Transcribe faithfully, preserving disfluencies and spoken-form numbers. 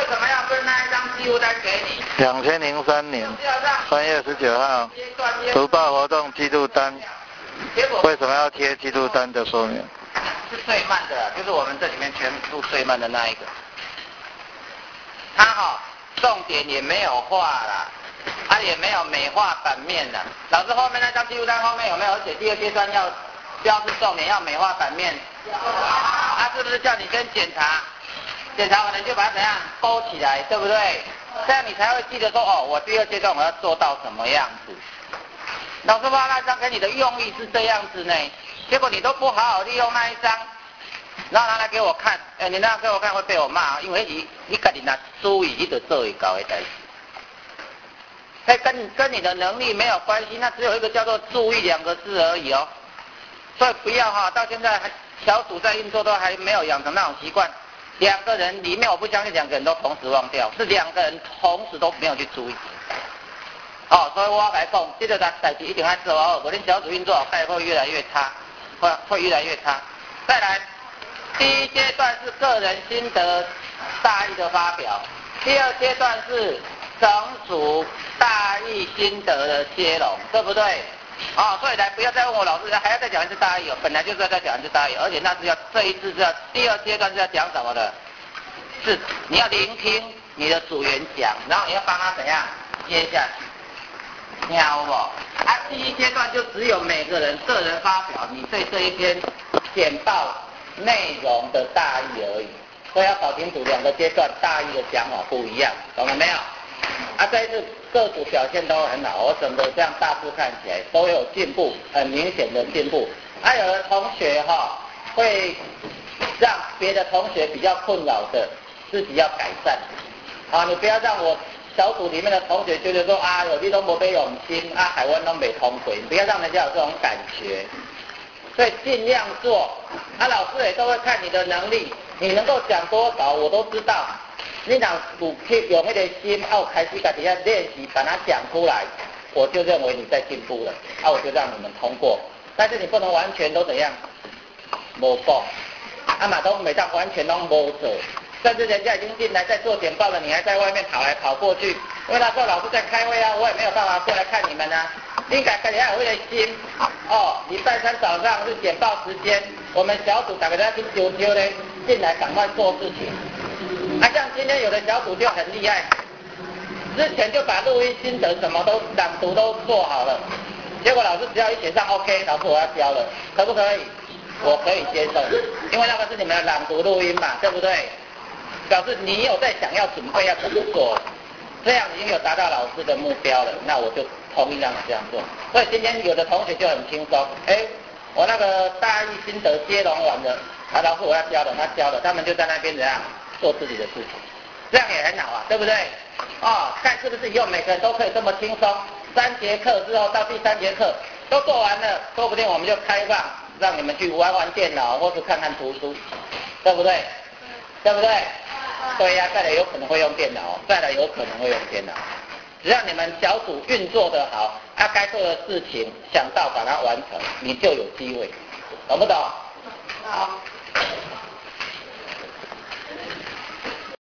什么要分那一张记录单给你？ 两千零三年三月十九号，读报活动记录单。为什么要贴记录单的说明？ 是最慢的，就是我们这里面全部最慢的那一个。它哈、哦，重点也没有画啦，它也没有美化版面的。老师后面那张记录单后面有没有写第二阶段要标示重点要美化版面？他是不是叫你先检查？检查完了就把它怎样勾起来，对不对？这样你才会记得说哦，我第二阶段我要做到什么样子。老师画那张给你的用意是这样子呢，结果你都不好好利用那一张，然后拿来给我看，哎，你那样给我看会被我骂，因为你你跟你那注意，你就做会搞的代志。哎，跟跟你的能力没有关系，那只有一个叫做注意两个字而已哦。所以不要哈，到现在还小组在运作都还没有养成那种习惯。两个人里面，我不相信两个人都同时忘掉，是两个人同时都没有去注意。哦，所以我要来讲，这个代志一定要做好，不然小组运作会会越来越差，会会越来越差。再来，第一阶段是个人心得大意的发表，第二阶段是整组大意心得的接龙，对不对？啊、哦，所以来不要再问我老师，还要再讲一次大意哦，本来就是要再讲一次大意，而且那是要这一次是要第二阶段是要讲什么的？是你要聆听你的组员讲，然后你要帮他怎样接下去，听好不好？啊，第一阶段就只有每个人个人发表你对这一篇简报内容的大意而已，所以要搞清楚两个阶段大意的讲法不一样，懂了没有？啊，这一次各组表现都很好，我整个这样大致看起来都有进步，很明显的进步。啊，有的同学哈、哦、会让别的同学比较困扰的，自己要改善。啊，你不要让我小组里面的同学觉得说啊，有你都没被用心，啊，海湾都没通过，你不要让人家有这种感觉。所以尽量做，啊，老师也都会看你的能力，你能够讲多少我都知道。你若有有那个心，啊，我开始在底下练习，把它讲出来，我就认为你在进步了，啊，我就让你们通过。但是你不能完全都怎样，没讲，啊嘛都每当完全都没做，甚至人家已经进来在做简报了，你还在外面跑来跑过去，因为那时候老师在开会啊，我也没有办法过来看你们啊。你改改要有那个心，哦，礼拜三早上是简报时间，我们小组大家要去揪揪呢，进来赶快做事情。啊，像今天有的小组就很厉害，之前就把录音心得什么都朗读都做好了，结果老师只要一写上 OK， 老师我要交了，可不可以？我可以接受，因为那个是你们的朗读录音嘛，对不对？表示你有在想要准备要怎么做，这样已经有达到老师的目标了，那我就同意让你这样做。所以今天有的同学就很轻松，哎，我那个大意心得接龙完了，啊，老师我要交了，他交了，他们就在那边怎样？做自己的事情，这样也很好啊，对不对？哦，看是不是以后每个人都可以这么轻松，三节课之后到第三节课都做完了，说不定我们就开放让你们去玩玩电脑或是看看图书，对不对？对不对？对呀、啊，再来有可能会用电脑，再来有可能会用电脑，只要你们小组运作得好，啊，该做的事情想到把它完成，你就有机会，懂不懂？好。